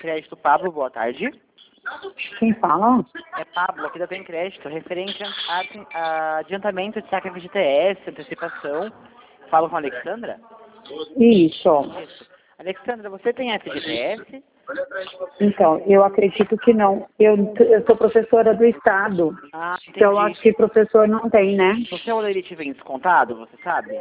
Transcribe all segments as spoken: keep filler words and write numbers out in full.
Crédito. Pablo, boa tarde. Quem fala? É Pablo, aqui da Tem Crédito, referente a, a adiantamento de saque F G T S, antecipação. Falo com a Alexandra? Isso. Isso. Alexandra, você tem F G T S? Então, eu acredito que não. Eu, eu sou professora do Estado. Ah, entendi. Então, eu acho que professor não tem, né? O seu olerite vem descontado, você sabe?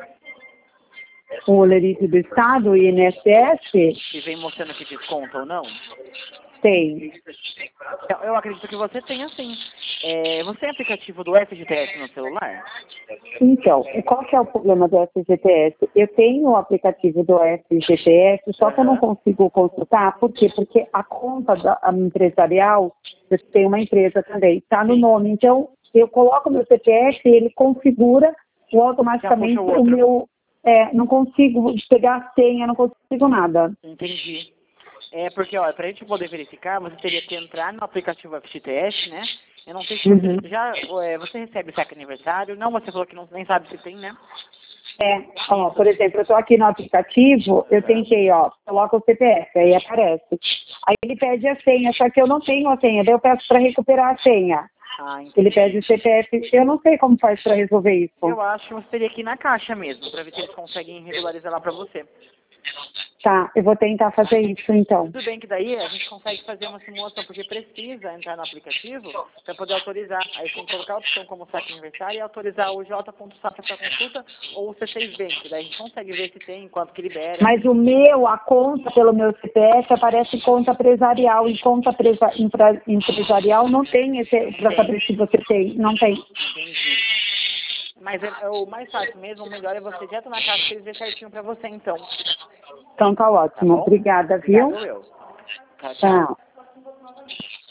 O Olerite do Estado, o I N S S, E vem mostrando que desconta ou não? tem. Eu, eu acredito que você tenha sim. É, você tem aplicativo do F G T S no celular? Então, qual que é o problema do F G T S? Eu tenho o aplicativo do F G T S, só que eu não consigo consultar. Por quê? Porque a conta da, a empresarial, eu tenho uma empresa também, está no nome. Então, eu coloco meu C P F e ele configura o automaticamente Já puxa o o outro. meu... É, não consigo pegar a senha, não consigo nada. Entendi. É porque, ó, pra gente poder verificar, você teria que entrar no aplicativo F G T S, né? Eu não sei se você Uhum. já, é, você recebe saque aniversário? Não, você falou que não, nem sabe se tem, né? É, ó, por exemplo, eu estou aqui no aplicativo, eu tentei, ó, coloca o C P F, aí aparece. Aí ele pede a senha, só que eu não tenho a senha, daí eu peço para recuperar a senha. Ah, entendi. Ele pede o C P F, eu não sei como faz para resolver isso. Eu acho que você teria que ir na caixa mesmo, pra ver se eles conseguem regularizar lá pra você. Tá, eu vou tentar fazer isso então. Tudo bem que daí a gente consegue fazer uma simulação, porque precisa entrar no aplicativo para poder autorizar. Aí você tem que colocar a opção como saque aniversário e autorizar o J.SAP para consulta ou o C seis Bank. Daí a gente consegue ver se tem, quanto que libera. Mas o meu, a conta pelo meu C P F aparece conta empresarial, e conta presa, impra, empresarial não tem esse, para saber se você tem, não tem. Entendi. Mas é, é o mais fácil mesmo, o melhor é você direto na caixa para eles ver certinho para você, então. Então tá Tá ótimo, bom? obrigada, viu? Obrigado, eu. Tchau, tchau. Tchau.